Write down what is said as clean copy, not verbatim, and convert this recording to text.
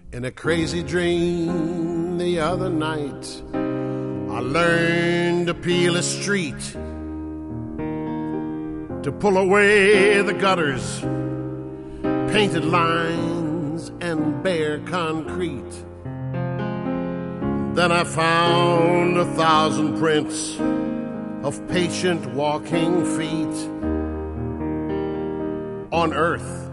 In a crazy dream the other night, I learned to peel a street, to pull away the gutters, painted lines and bare concrete. Then I found 1,000 prints of patient walking feet on earth